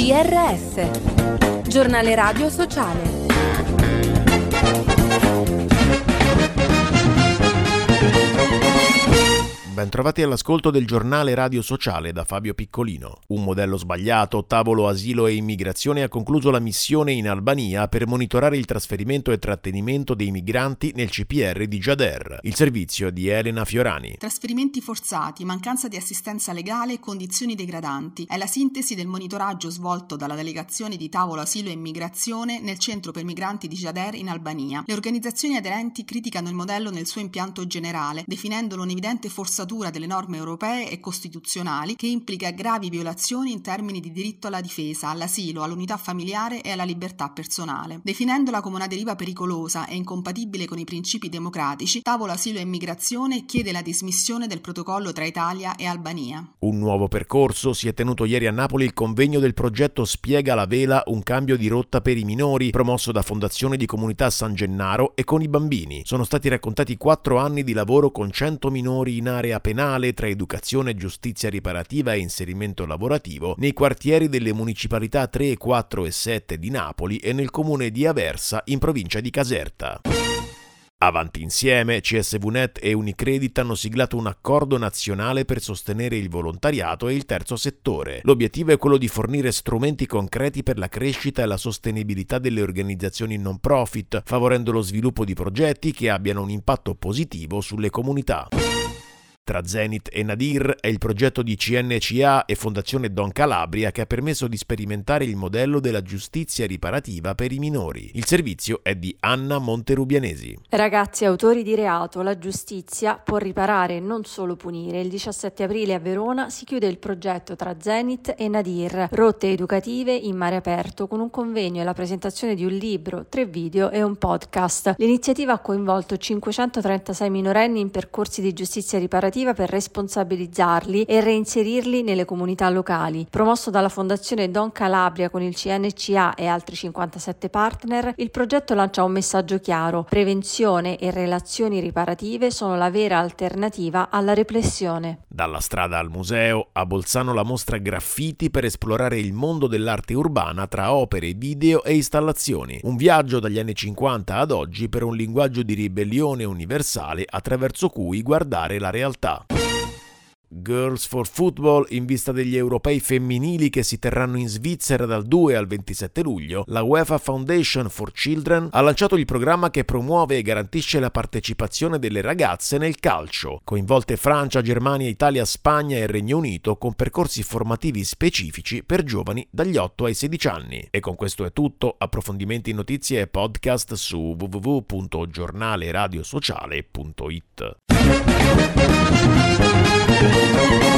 GRS, Giornale Radio Sociale. Bentrovati all'ascolto del giornale Radio Sociale da Fabio Piccolino. Un modello sbagliato, tavolo asilo e immigrazione ha concluso la missione in Albania per monitorare il trasferimento e trattenimento dei migranti nel CPR di Gjader. Il servizio di Elena Fiorani. Trasferimenti forzati, mancanza di assistenza legale e condizioni degradanti. È la sintesi del monitoraggio svolto dalla delegazione di tavolo asilo e immigrazione nel centro per migranti di Gjader in Albania. Le organizzazioni aderenti criticano il modello nel suo impianto generale, definendolo un'evidente forzatura delle norme europee e costituzionali che implica gravi violazioni in termini di diritto alla difesa, all'asilo, all'unità familiare e alla libertà personale. Definendola come una deriva pericolosa e incompatibile con i principi democratici, Tavolo Asilo e Immigrazione chiede la dismissione del protocollo tra Italia e Albania. Un nuovo percorso. Si è tenuto ieri a Napoli il convegno del progetto Spiega la Vela, un cambio di rotta per i minori, promosso da Fondazione di Comunità San Gennaro e con i bambini. Sono stati raccontati 4 anni di lavoro con 100 minori in area penale tra educazione, giustizia riparativa e inserimento lavorativo nei quartieri delle municipalità 3, 4 e 7 di Napoli e nel comune di Aversa in provincia di Caserta. Avanti insieme, CSVnet e Unicredit hanno siglato un accordo nazionale per sostenere il volontariato e il terzo settore. L'obiettivo è quello di fornire strumenti concreti per la crescita e la sostenibilità delle organizzazioni non profit, favorendo lo sviluppo di progetti che abbiano un impatto positivo sulle comunità. Tra Zenit e Nadir è il progetto di CNCA e Fondazione Don Calabria che ha permesso di sperimentare il modello della giustizia riparativa per i minori. Il servizio è di Anna Monterubianesi. Ragazzi autori di reato, la giustizia può riparare e non solo punire. Il 17 aprile a Verona si chiude il progetto Tra Zenit e Nadir, rotte educative in mare aperto, con un convegno e la presentazione di un libro, 3 video e un podcast. L'iniziativa ha coinvolto 536 minorenni in percorsi di giustizia riparativa per responsabilizzarli e reinserirli nelle comunità locali. Promosso dalla Fondazione Don Calabria con il CNCA e altri 57 partner, il progetto lancia un messaggio chiaro: prevenzione e relazioni riparative sono la vera alternativa alla repressione. Dalla strada al museo, a Bolzano la mostra Graffiti per esplorare il mondo dell'arte urbana tra opere, video e installazioni. Un viaggio dagli anni 50 ad oggi per un linguaggio di ribellione universale attraverso cui guardare la realtà. Girls for Football, in vista degli europei femminili che si terranno in Svizzera dal 2 al 27 luglio, la UEFA Foundation for Children ha lanciato il programma che promuove e garantisce la partecipazione delle ragazze nel calcio, coinvolte Francia, Germania, Italia, Spagna e Regno Unito, con percorsi formativi specifici per giovani dagli 8 ai 16 anni. E con questo è tutto. Approfondimenti, notizie e podcast su www.giornaleradiosociale.it.